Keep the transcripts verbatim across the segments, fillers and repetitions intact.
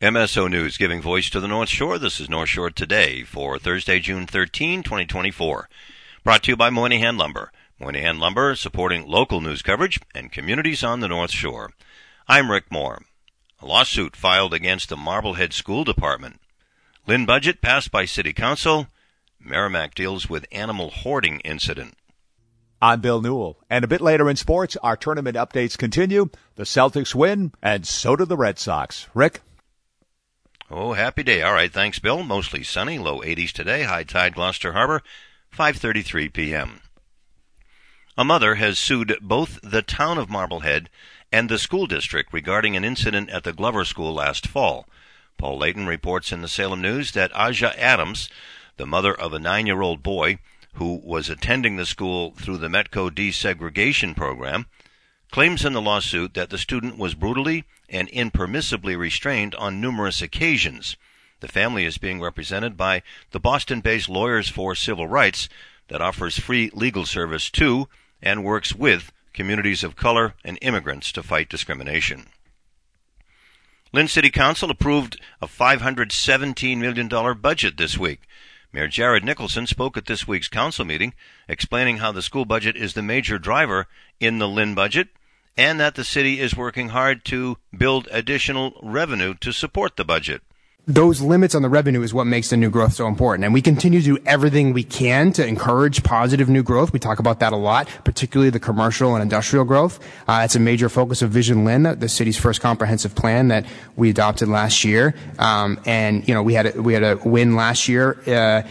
M S O News, giving voice to the North Shore. This is North Shore Today for Thursday, June thirteenth, twenty twenty-four. Brought to you by Moynihan Lumber. Moynihan Lumber, supporting local news coverage and communities on the North Shore. I'm Rick Moore. A lawsuit filed against the Marblehead School Department. Lynn budget passed by City Council. Merrimack deals with animal hoarding incident. I'm Bill Newell, and a bit later in sports, our tournament updates continue. The Celtics win, and so do the Red Sox. Rick? Oh, happy day. All right, thanks, Bill. Mostly sunny, low eighties today. High tide, Gloucester Harbor, five thirty-three p.m. A mother has sued both the town of Marblehead and the school district regarding an incident at the Glover School last fall. Paul Layton reports in the Salem News that Aja Adams, the mother of a nine-year-old boy who was attending the school through the Metco desegregation program, claims in the lawsuit that the student was brutally and impermissibly restrained on numerous occasions. The family is being represented by the Boston-based Lawyers for Civil Rights that offers free legal service to and works with communities of color and immigrants to fight discrimination. Lynn City Council approved a five hundred seventeen million dollars budget this week. Mayor Jared Nicholson spoke at this week's council meeting, explaining how the school budget is the major driver in the Lynn budget, and that the city is working hard to build additional revenue to support the budget. Those limits on the revenue is what makes the new growth so important. And we continue to do everything we can to encourage positive new growth. We talk about that a lot, particularly the commercial and industrial growth. Uh, it's a major focus of Vision Lynn, the city's first comprehensive plan that we adopted last year. Um, and, you know, we had a, we had a win last year, uh,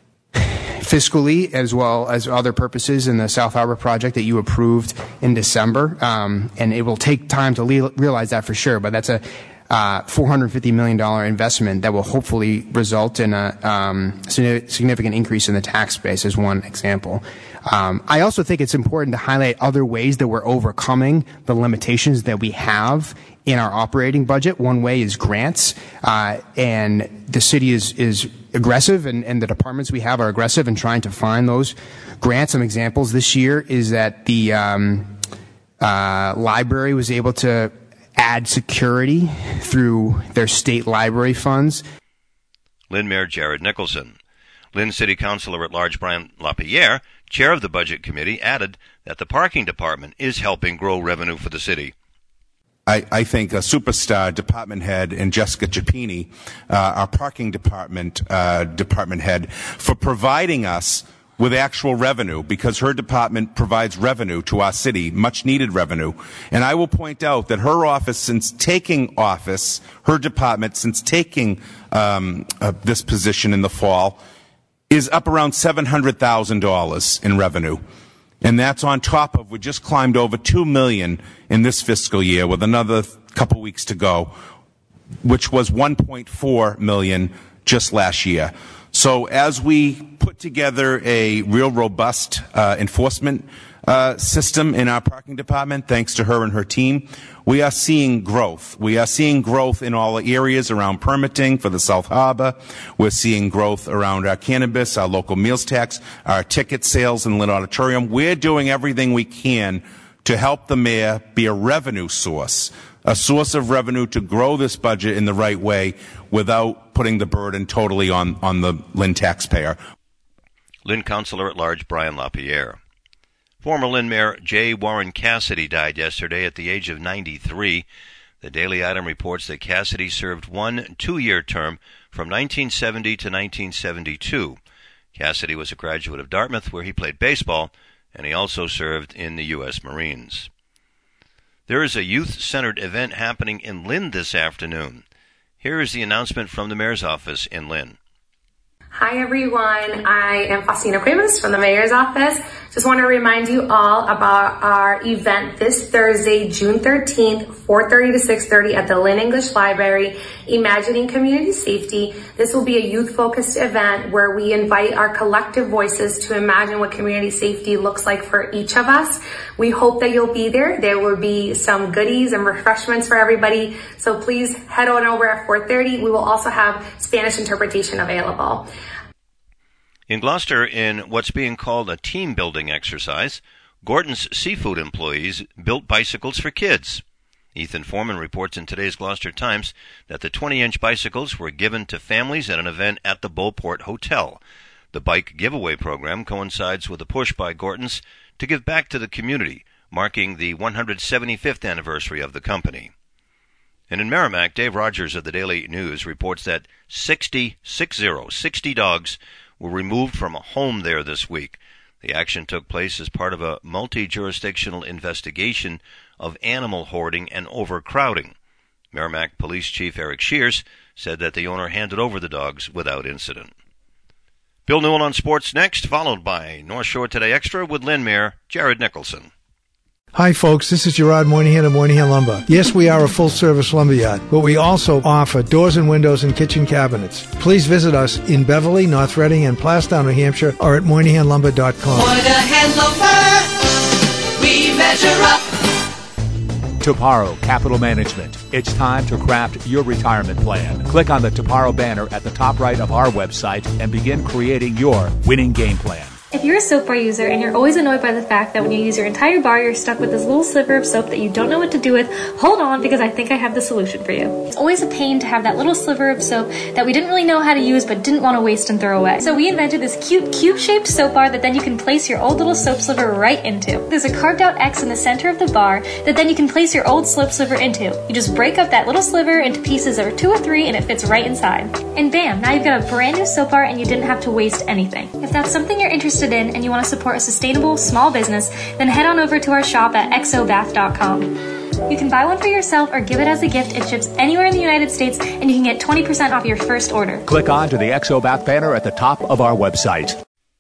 fiscally as well as other purposes in the South Harbor project that you approved in December. Um, and it will take time to le- realize that for sure, but that's a uh, four hundred fifty million dollars investment that will hopefully result in a um, significant increase in the tax base as one example. Um, I also think it's important to highlight other ways that we're overcoming the limitations that we have in our operating budget. One way is grants, uh, and the city is, is aggressive, and, and the departments we have are aggressive in trying to find those grants. Some examples this year is that the um, uh, library was able to add security through their state library funds. Lynn Mayor Jared Nicholson. Lynn City Councilor at Large Brian LaPierre, chair of the Budget Committee, added that the parking department is helping grow revenue for the city. I, I think a superstar department head in Jessica Chapini, uh, our parking department uh, department head, for providing us with actual revenue, because her department provides revenue to our city, much needed revenue. And I will point out that her office, since taking office, her department, since taking um, uh, this position in the fall, is up around seven hundred thousand dollars in revenue. And that's on top of, we just climbed over two million dollars in this fiscal year with another couple weeks to go, which was one point four million dollars just last year. So as we put together a real robust uh, enforcement uh, system in our parking department, thanks to her and her team, we are seeing growth. We are seeing growth in all the areas around permitting for the South Harbor. We're seeing growth around our cannabis, our local meals tax, our ticket sales in Lynn Auditorium. We're doing everything we can to help the mayor be a revenue source, a source of revenue to grow this budget in the right way without putting the burden totally on, on the Lynn taxpayer. Lynn Councilor at Large Brian LaPierre. Former Lynn Mayor J. Warren Cassidy died yesterday at the age of ninety-three. The Daily Item reports that Cassidy served one two-year term from nineteen seventy to nineteen seventy-two. Cassidy was a graduate of Dartmouth, where he played baseball, and he also served in the U S Marines. There is a youth-centered event happening in Lynn this afternoon. Here is the announcement from the mayor's office in Lynn. Hi everyone, I am Faustina Cuevas from the Mayor's Office. Just want to remind you all about our event this Thursday, June thirteenth, four thirty to six thirty at the Lynn English Library, Imagining Community Safety. This will be a youth-focused event where we invite our collective voices to imagine what community safety looks like for each of us. We hope that you'll be there. There will be some goodies and refreshments for everybody, so please head on over at four thirty. We will also have Spanish interpretation available. In Gloucester, in what's being called a team-building exercise, Gordon's Seafood employees built bicycles for kids. Ethan Foreman reports in today's Gloucester Times that the twenty-inch bicycles were given to families at an event at the Beauport Hotel. The bike giveaway program coincides with a push by Gorton's to give back to the community, marking the one hundred seventy-fifth anniversary of the company. And in Merrimack, Dave Rogers of the Daily News reports that sixty, six zero, sixty dogs were removed from a home there this week. The action took place as part of a multi-jurisdictional investigation of animal hoarding and overcrowding. Merrimack Police Chief Eric Shears said that the owner handed over the dogs without incident. Bill Newell on sports next, followed by North Shore Today Extra with Lynn Mayer, Jared Nicholson. Hi folks, this is Gerard Moynihan of Moynihan Lumber. Yes, we are a full-service lumberyard, but we also offer doors and windows and kitchen cabinets. Please visit us in Beverly, North Reading, and Plastown, New Hampshire, or at moynihan lumber dot com. Moynihan Lumber, we measure up. Toparo Capital Management. It's time to craft your retirement plan. Click on the Toparo banner at the top right of our website and begin creating your winning game plan. If you're a soap bar user and you're always annoyed by the fact that when you use your entire bar, you're stuck with this little sliver of soap that you don't know what to do with, hold on, because I think I have the solution for you. It's always a pain to have that little sliver of soap that we didn't really know how to use but didn't want to waste and throw away. So we invented this cute cube-shaped soap bar that then you can place your old little soap sliver right into. There's a carved out X in the center of the bar that then you can place your old soap sliver into. You just break up that little sliver into pieces of two or three and it fits right inside. And bam, now you've got a brand new soap bar and you didn't have to waste anything. If that's something you're interested in and you want to support a sustainable small business, then head on over to our shop at x o bath dot com. You can buy one for yourself or give it as a gift. It ships anywhere in the United States and you can get twenty percent off your first order. Click on to the X O Bath banner at the top of our website.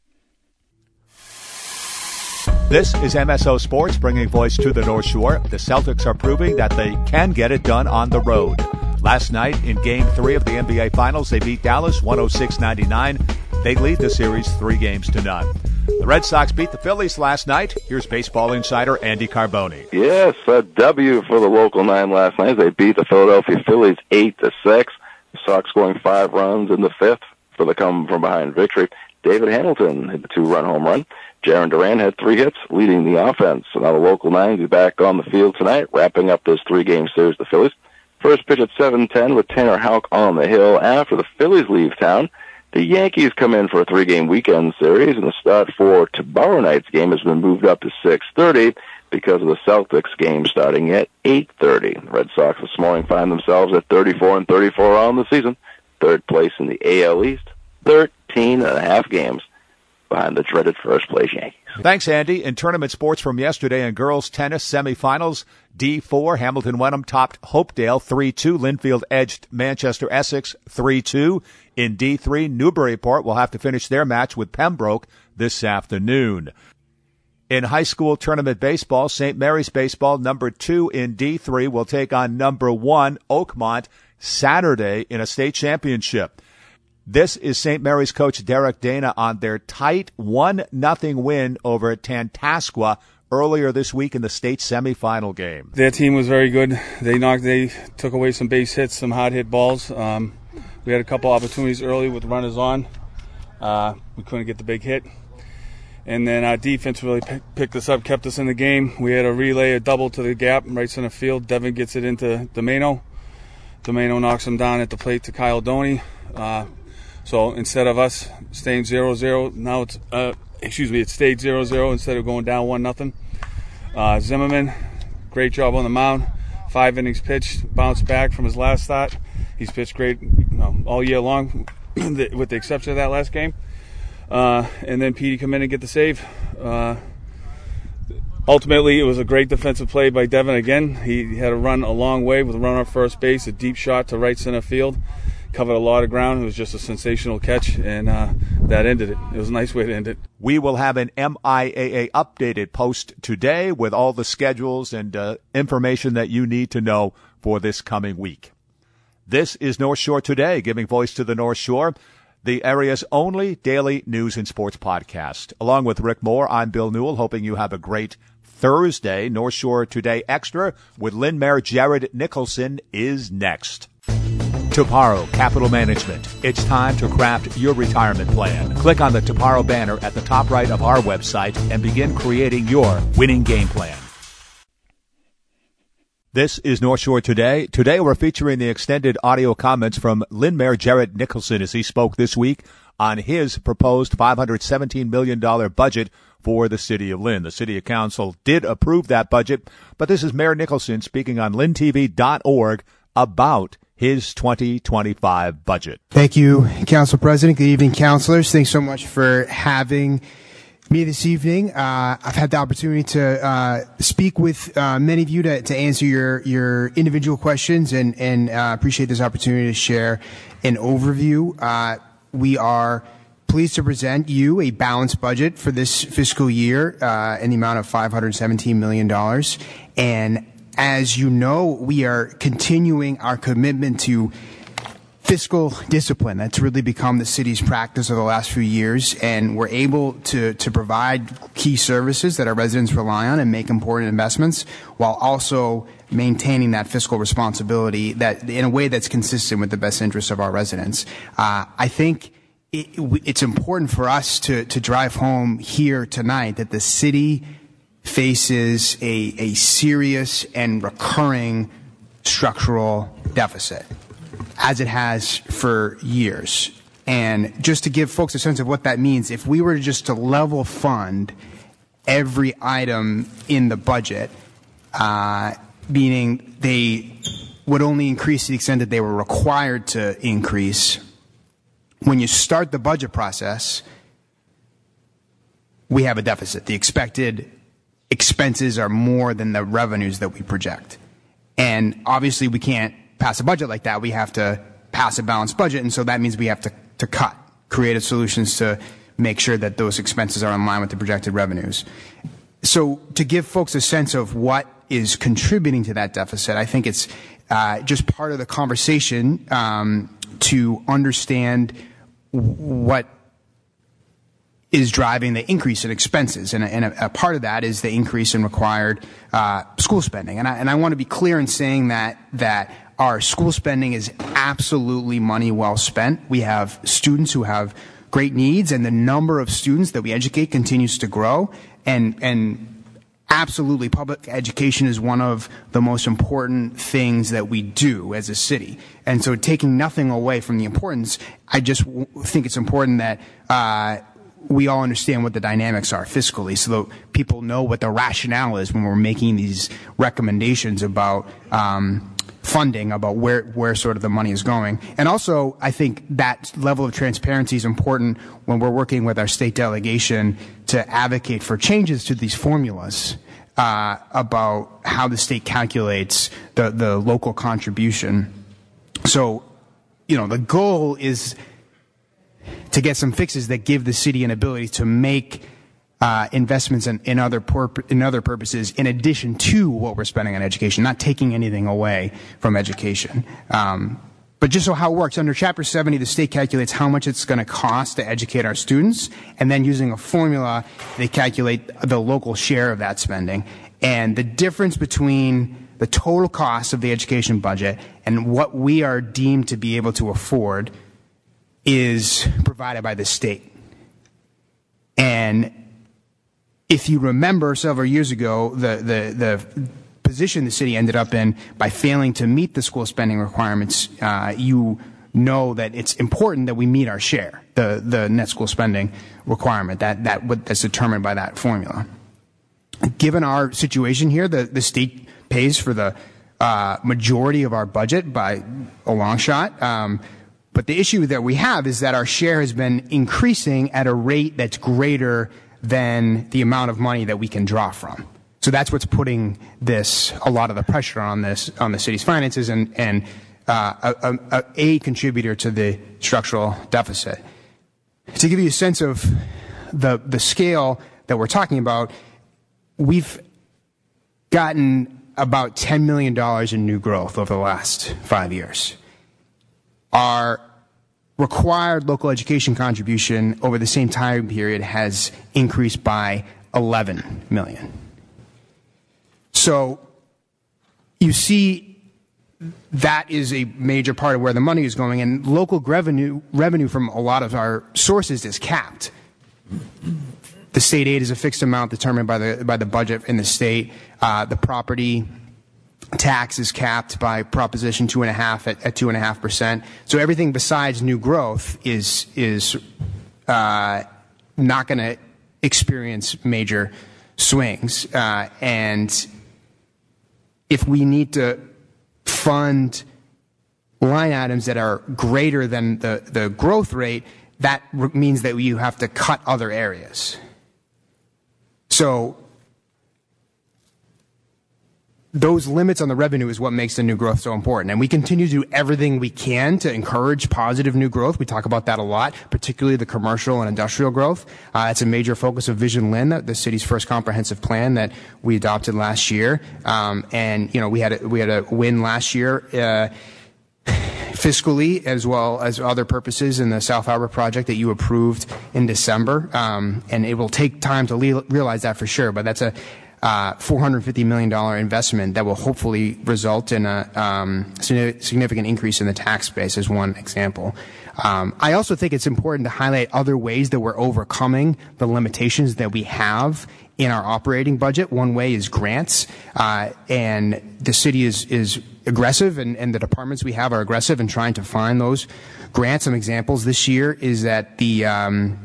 This is M S O Sports, bringing voice to the North Shore. The Celtics are proving that they can get it done on the road. Last night in Game three of the N B A Finals, they beat Dallas one oh six ninety-nine. They lead the series three games to none. The Red Sox beat the Phillies last night. Here's baseball insider Andy Carboni. Yes, a W for the local nine last night. They beat the Philadelphia Phillies eight to six. The Sox scoring five runs in the fifth for the come-from-behind victory. David Hamilton hit the two-run home run. Jarren Duran had three hits, leading the offense. So now the local nine will be back on the field tonight, wrapping up this three-game series, the Phillies. First pitch at seven ten with Tanner Houck on the hill. After the Phillies leave town, the Yankees come in for a three-game weekend series, and the start for tomorrow night's game has been moved up to six thirty because of the Celtics game starting at eight thirty. The Red Sox this morning find themselves at thirty-four and thirty-four on the season, third place in the A L East, thirteen and a half games behind the dreaded first-place Yankees. Thanks, Andy. In tournament sports from yesterday in girls tennis semifinals, D four, Hamilton Wenham topped Hopedale three two. Linfield edged Manchester Essex three two. In D three, Newburyport will have to finish their match with Pembroke this afternoon. In high school tournament baseball, Saint Mary's baseball, number two in D three, will take on number one, Oakmont, Saturday in a state championship. This is Saint Mary's coach Derek Dana on their tight one nothing win over Tantasqua earlier this week in the state semifinal game. Their team was very good. They knocked, they took away some base hits, some hard hit balls. Um, we had a couple opportunities early with runners on. Uh, we couldn't get the big hit. And then our defense really p- picked us up, kept us in the game. We had a relay, a double to the gap, right center field. Devin gets it into Domeno. Domeno knocks him down at the plate to Kyle Doney. Uh, so instead of us staying zero zero, now it's, uh, excuse me, it stayed zero zero instead of going down one nothing. Uh, Zimmerman, great job on the mound. Five innings pitched, bounced back from his last start. He's pitched great you know, all year long, with the exception of that last game. Uh, and then Petey come in and get the save. Uh, ultimately, it was a great defensive play by Devin again. He had a run a long way with a run off first base, a deep shot to right center field. Covered a lot of ground. It was just a sensational catch, and uh, that ended it. It was a nice way to end it. We will have an M I A A updated post today with all the schedules and uh, information that you need to know for this coming week. This is North Shore Today, giving voice to the North Shore, the area's only daily news and sports podcast. Along with Rick Moore, I'm Bill Newell, hoping you have a great Thursday. North Shore Today Extra with Lynn Mayer. Jared Nicholson is next. Toparo Capital Management. It's time to craft your retirement plan. Click on the Toparo banner at the top right of our website and begin creating your winning game plan. This is North Shore Today. Today we're featuring the extended audio comments from Lynn Mayor Jared Nicholson as he spoke this week on his proposed five hundred seventeen million dollars budget for the city of Lynn. The city council did approve that budget, but this is Mayor Nicholson speaking on lynn t v dot org about his twenty twenty-five budget. Thank you, Council President. Good evening, councilors. Thanks so much for having me this evening. Uh, I've had the opportunity to uh, speak with uh, many of you to, to answer your, your individual questions, and, and uh, appreciate this opportunity to share an overview. Uh, we are pleased to present you a balanced budget for this fiscal year uh, in the amount of five hundred seventeen million dollars. And as you know, we are continuing our commitment to fiscal discipline. That's really become the city's practice over the last few years, and we're able to, to provide key services that our residents rely on and make important investments while also maintaining that fiscal responsibility that in a way that's consistent with the best interests of our residents. Uh, I think it, it's important for us to, to drive home here tonight that the city faces a, a serious and recurring structural deficit, as it has for years. And just to give folks a sense of what that means, if we were just to level fund every item in the budget, uh, meaning they would only increase to the extent that they were required to increase, when you start the budget process, we have a deficit. The expected expenses are more than the revenues that we project. And obviously we can't pass a budget like that. We have to pass a balanced budget, and so that means we have to, to cut creative solutions to make sure that those expenses are in line with the projected revenues. So to give folks a sense of what is contributing to that deficit, I think it's uh, just part of the conversation um, to understand what is driving the increase in expenses, and, a, and a, a part of that is the increase in required uh, school spending. And I, and I want to be clear in saying that that our school spending is absolutely money well spent. We have students who have great needs, and the number of students that we educate continues to grow. And and absolutely, public education is one of the most important things that we do as a city. And so, taking nothing away from the importance, I just w- think it's important that Uh, we all understand what the dynamics are fiscally, so that people know what the rationale is when we're making these recommendations about um, funding, about where, where sort of the money is going. And also, I think that level of transparency is important when we're working with our state delegation to advocate for changes to these formulas uh, about how the state calculates the, the local contribution. So, you know, the goal is to get some fixes that give the city an ability to make uh, investments in, in other pur- in other purposes in addition to what we're spending on education, not taking anything away from education. Um, but just so how it works, under Chapter seventy, the state calculates how much it's going to cost to educate our students, and then using a formula, they calculate the local share of that spending. And the difference between the total cost of the education budget and what we are deemed to be able to afford is provided by the state. And if you remember several years ago, the, the, the position the city ended up in by failing to meet the school spending requirements, uh, you know that it's important that we meet our share, the, the net school spending requirement, that, that what, that's determined by that formula. Given our situation here, the, the state pays for the uh, majority of our budget by a long shot. Um, But the issue that we have is that our share has been increasing at a rate that's greater than the amount of money that we can draw from. So that's what's putting this, a lot of the pressure on this, on the city's finances, and, and uh, a, a, a contributor to the structural deficit. To give you a sense of the, the scale that we're talking about, we've gotten about ten million dollars in new growth over the last five years. Our required local education contribution over the same time period has increased by eleven million. So you see that is a major part of where the money is going, and local revenue revenue from a lot of our sources is capped. The state aid is a fixed amount determined by the by the budget in the state. Uh, the property tax is capped by Proposition two and a half at, at two and a half percent. So everything besides new growth is is uh, not going to experience major swings. Uh, and if we need to fund line items that are greater than the, the growth rate, that r- means that you have to cut other areas. So those limits on the revenue is what makes the new growth so important. And we continue to do everything we can to encourage positive new growth. We talk about that a lot, particularly the commercial and industrial growth. Uh, it's a major focus of Vision Lynn, the, the city's first comprehensive plan that we adopted last year. Um, and, you know, we had a, we had a win last year, uh, fiscally as well as other purposes in the South Harbor project that you approved in December. Um, and it will take time to le- realize that for sure, but that's a Uh, four hundred fifty million dollars investment that will hopefully result in a um, significant increase in the tax base as one example. Um, I also think it's important to highlight other ways that we're overcoming the limitations that we have in our operating budget. One way is grants, uh, and the city is, is aggressive, and, and the departments we have are aggressive in trying to find those grants. Some examples this year is that the um,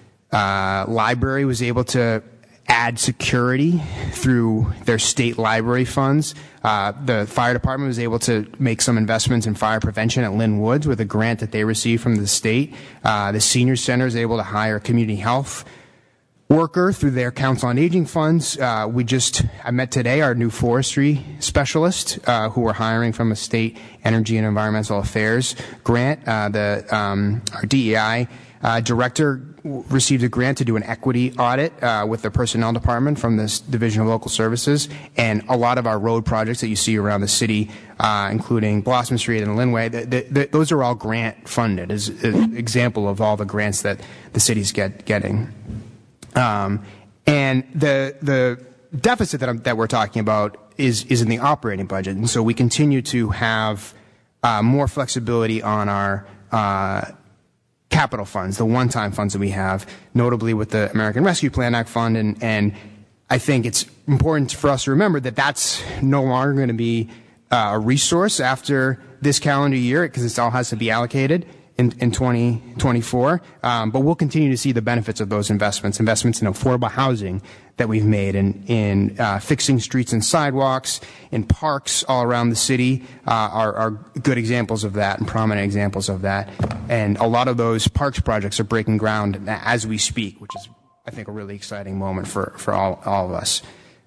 uh, library was able to add security through their state library funds. Uh, the fire department was able to make some investments in fire prevention at Lynn Woods with a grant that they received from the state. Uh, the senior center is able to hire a community health worker through their Council on Aging funds. Uh, we just, I met today our new forestry specialist, uh, who we're hiring from a state energy and environmental affairs grant. Uh, the, um, our D E I Uh, director received a grant to do an equity audit uh, with the personnel department from this Division of Local Services, and a lot of our road projects that you see around the city, uh, including Blossom Street and Linway, the, the, the, those are all grant funded, as an example of all the grants that the city's get, getting. Um, and the the deficit that, I'm, that we're talking about is is in the operating budget, and so we continue to have uh, more flexibility on our uh, capital funds, the one-time funds that we have, notably with the American Rescue Plan Act fund, and, and I think it's important for us to remember that that's no longer going to be uh, a resource after this calendar year, because it all has to be allocated in, in twenty twenty-four. Um, but we'll continue to see the benefits of those investments, investments in affordable housing that we've made, in, in uh, fixing streets and sidewalks, in parks all around the city, uh, are, are good examples of that and prominent examples of that. And a lot of those parks projects are breaking ground as we speak, which is, I think, a really exciting moment for, for all, all of us.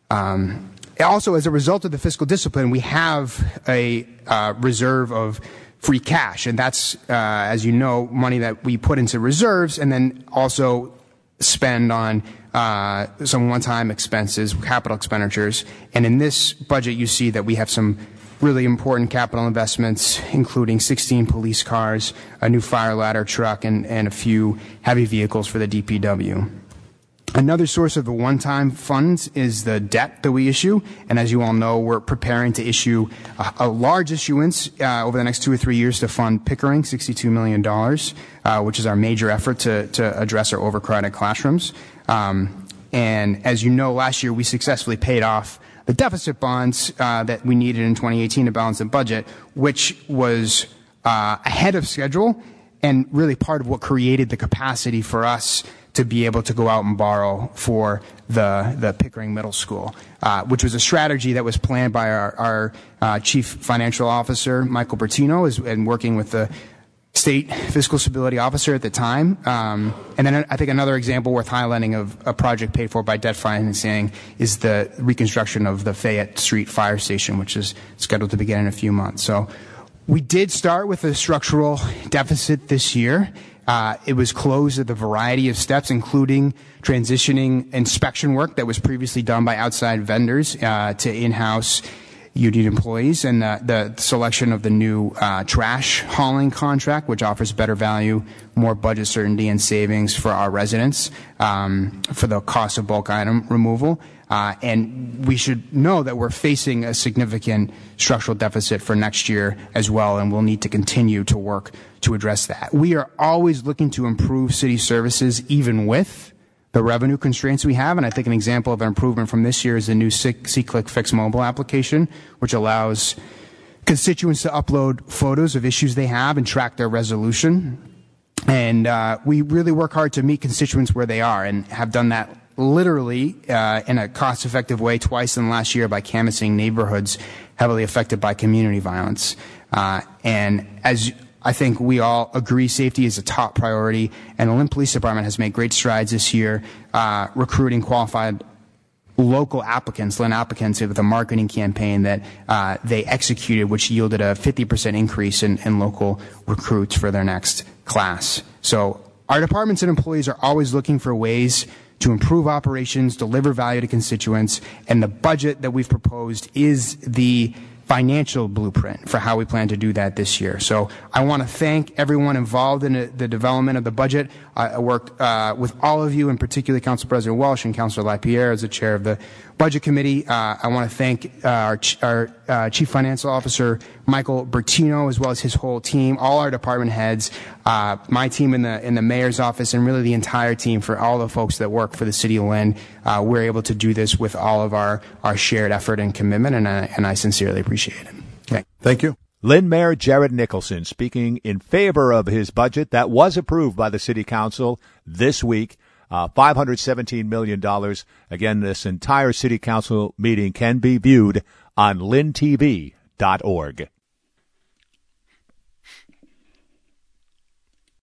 Um, also, as a result of the fiscal discipline, we have a uh, reserve of free cash, and that's, uh, as you know, money that we put into reserves and then also spend on uh, some one-time expenses, capital expenditures. And in this budget, you see that we have some really important capital investments, including sixteen police cars, a new fire ladder truck, and, and a few heavy vehicles for the D P W. Another source of the one-time funds is the debt that we issue, and as you all know, we're preparing to issue a, a large issuance uh, over the next two or three years to fund Pickering, sixty-two million dollars, uh, which is our major effort to, to address our overcrowded classrooms. Um, and as you know, last year we successfully paid off the deficit bonds uh, that we needed in twenty eighteen to balance the budget, which was uh, ahead of schedule and really part of what created the capacity for us to be able to go out and borrow for the the Pickering Middle School, uh, which was a strategy that was planned by our, our uh, Chief Financial Officer, Michael Bertino, is, and working with the State Fiscal Stability Officer at the time. Um, and then I think another example worth highlighting of a project paid for by debt financing is the reconstruction of the Fayette Street Fire Station, which is scheduled to begin in a few months. So we did start with a structural deficit this year. Uh, it was closed at a variety of steps, including transitioning inspection work that was previously done by outside vendors uh, to in-house union employees, and uh, the selection of the new uh, trash hauling contract, which offers better value, more budget certainty, and savings for our residents um, for the cost of bulk item removal. Uh, and we should know that we're facing a significant structural deficit for next year as well, and we'll need to continue to work to address that. We are always looking to improve city services, even with the revenue constraints we have. And I think an example of an improvement from this year is the new C-Click Fix mobile application, which allows constituents to upload photos of issues they have and track their resolution. And uh, we really work hard to meet constituents where they are, and have done that literally uh, in a cost-effective way twice in the last year by canvassing neighborhoods heavily affected by community violence. Uh, and as I think we all agree, safety is a top priority, and the Lynn Police Department has made great strides this year uh, recruiting qualified local applicants, Lynn applicants, with a marketing campaign that uh, they executed, which yielded a fifty percent increase in, in local recruits for their next class. So our departments and employees are always looking for ways to improve operations, deliver value to constituents, and the budget that we've proposed is the financial blueprint for how we plan to do that this year. So I want to thank everyone involved in the development of the budget. I worked uh, with all of you, and particularly Council President Walsh and Councilor LaPierre as the chair of the Budget Committee. Uh, I want to thank uh, our, ch- our uh, Chief Financial Officer, Michael Bertino, as well as his whole team, all our department heads, uh, my team in the in the mayor's office, and really the entire team for all the folks that work for the city of Lynn. Uh, we're able to do this with all of our, our shared effort and commitment, and I, and I sincerely appreciate it. Okay. Thank you. Lynn Mayor Jared Nicholson speaking in favor of his budget that was approved by the City Council this week. Uh, five hundred seventeen million dollars. Again, this entire City Council meeting can be viewed on lynn t v dot org.